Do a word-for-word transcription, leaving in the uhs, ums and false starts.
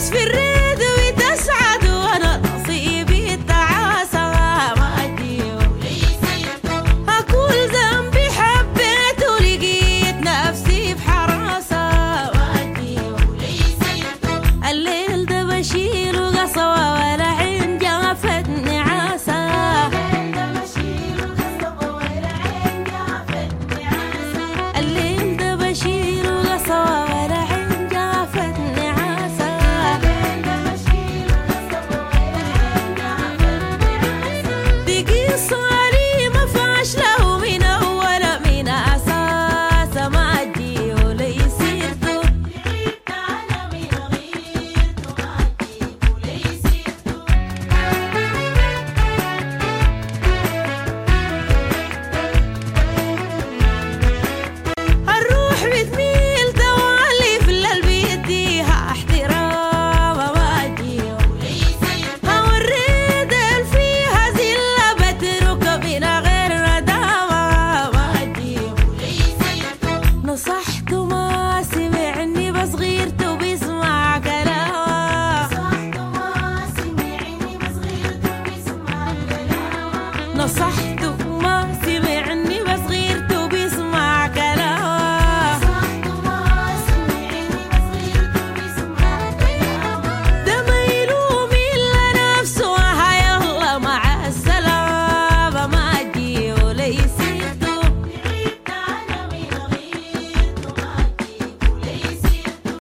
تدوس في الريد وتسعد وانا نصيبي التعاسة ما اديه هكل ذنبي حبيته لقيت نفسي في حراسة ما اديه الليل ده بشيله قصوى ولا عين جافتني عاسة الليل ده بشيله قصوى ولا عين جافتني عاسة دي قصة لي ما فاش له من أول من أساس ما أديه لي سيرته الروح بتميل توالي في القلب يديها احترام ما أديه هوريد فيها زلة بترك من غير ندامة ما أديه نصحته ما سمعني بس غيرته بيسمع كلامه نصحته